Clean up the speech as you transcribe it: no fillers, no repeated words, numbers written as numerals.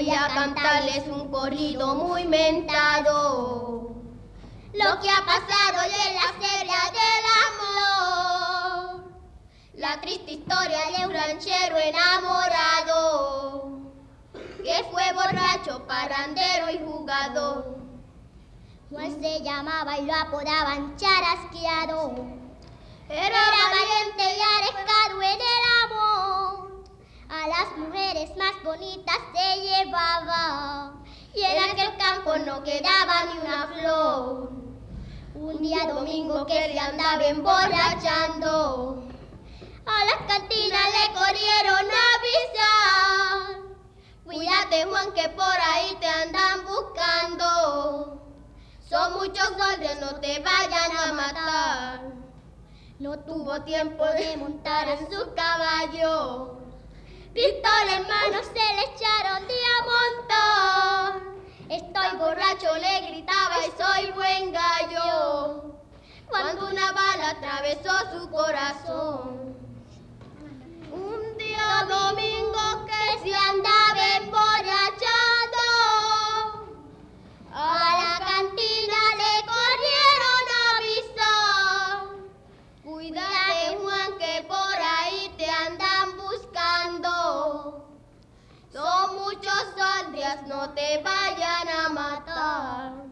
voy a cantarles un corrido muy mentado. Lo que ha pasado hoy en la feria del amor, la triste historia de un ranchero enamorado, que fue borracho, parrandero y jugador. Juan se llamaba y lo apodaban Charasqueado. Era valiente y arriesgado en el amor, a las mujeres más bonitas se llevaba, y en aquel campo no quedaba ni una flor. Un día domingo que se andaba emborrachando, a las cantinas le corrieron a avisar: cuídate, Juan, que por ahí te andan buscando, son muchos hombres, no te vayan a matar. No tuvo tiempo de montar en su caballo, pistola en mano se le echaron de a montón. Estoy borracho, le gritaba, y soy buen gallo, cuando una bala atravesó su corazón. Un día domingo que se andaba emborrachando, a la cantina le corrieron a avisar: cuídate, Juan, que por ahí te andan buscando, son muchos hombres, no te vayan a matar.